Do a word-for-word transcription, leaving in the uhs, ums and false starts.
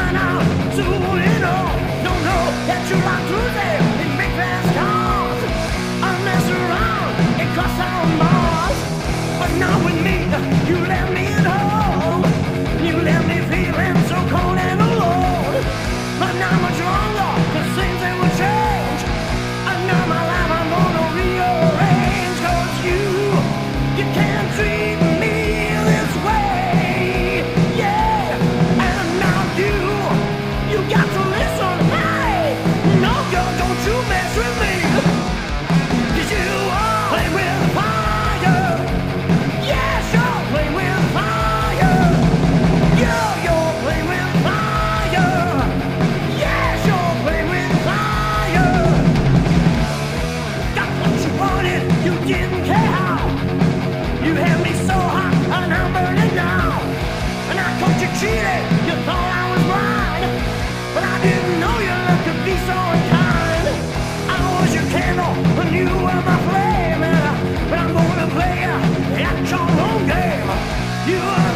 find out soon enough. Don't know that you like cruising in big fast cars. I mess around and cross on Mars, but not with me. You left me at home. You left me feeling so cold and alone. But not much longer, 'cause things they will change. And now my life I'm gonna rearrange. 'Cause you, you can't treat me this way. Yeah, and now you, you got to listen. Hey, no girl, don't you mess with me. 'Cause you are play with fire. Yeah, sure, play with fire. Yeah, you're play with fire. Yeah, sure, play with fire. Got what you wanted, you didn't care how. You had me so hot, and I'm burning now. And I caught you cheating, you thought I was blind. But I didn't know you could be so unkind. I was your candle, and you were my flame. And I, but I'm gonna play you at your own game. You are